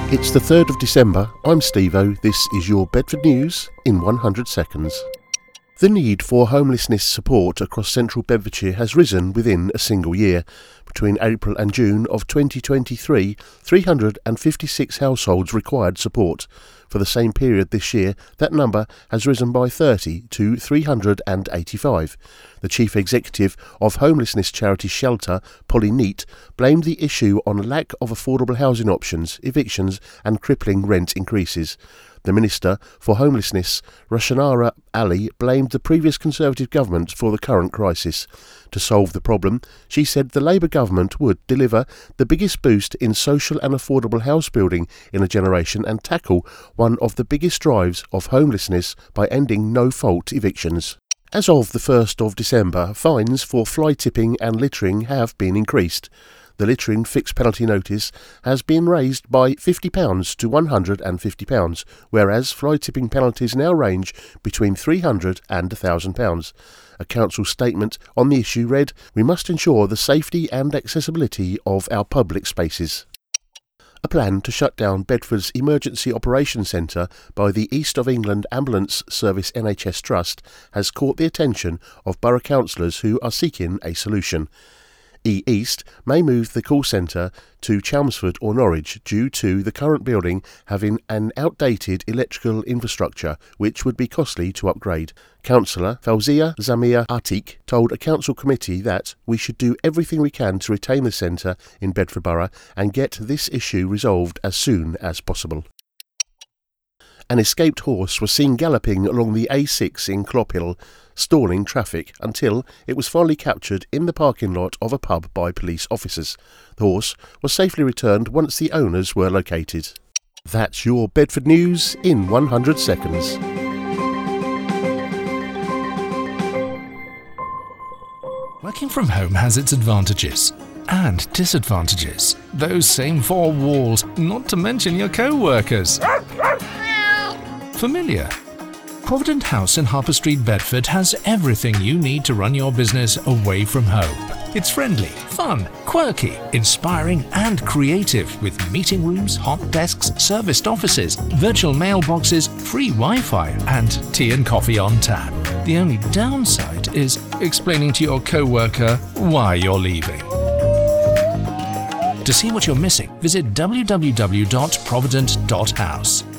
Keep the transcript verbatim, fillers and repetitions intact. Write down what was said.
It's the third of December, I'm Steve-O, this is your Bedford News in one hundred seconds. The need for homelessness support across central Bedfordshire has risen within a single year. Between April and June of twenty twenty-three, three hundred fifty-six households required support. For the same period this year, that number has risen by thirty to three hundred eighty-five. The chief executive of homelessness charity Shelter, Polly Neat, blamed the issue on a lack of affordable housing options, evictions and crippling rent increases. The Minister for Homelessness, Rushanara Ali, blamed the previous Conservative government for the current crisis. To solve the problem, she said the Labour government would deliver the biggest boost in social and affordable house building in a generation and tackle one of the biggest drives of homelessness by ending no-fault evictions. As of the first of December, fines for fly tipping and littering have been increased. The littering fixed penalty notice has been raised by fifty pounds to one hundred fifty pounds, whereas fly tipping penalties now range between three hundred pounds and one thousand pounds. A council statement on the issue read, "We must ensure the safety and accessibility of our public spaces." A plan to shut down Bedford's Emergency Operations Centre by the East of England Ambulance Service N H S Trust has caught the attention of borough councillors who are seeking a solution. E East may move the call centre to Chelmsford or Norwich due to the current building having an outdated electrical infrastructure which would be costly to upgrade. Councillor Fauzia Zamia Atik told a council committee that we should do everything we can to retain the centre in Bedford Borough and get this issue resolved as soon as possible. An escaped horse was seen galloping along the A six in Clophill, stalling traffic until it was finally captured in the parking lot of a pub by police officers. The horse was safely returned once the owners were located. That's your Bedford News in one hundred seconds. Working from home has its advantages and disadvantages. Those same four walls, not to mention your co-workers. Familiar? Provident House in Harper Street, Bedford has everything you need to run your business away from home. It's friendly, fun, quirky, inspiring and creative with meeting rooms, hot desks, serviced offices, virtual mailboxes, free Wi-Fi and tea and coffee on tap. The only downside is explaining to your co-worker why you're leaving. To see what you're missing, visit w w w dot provident dot house.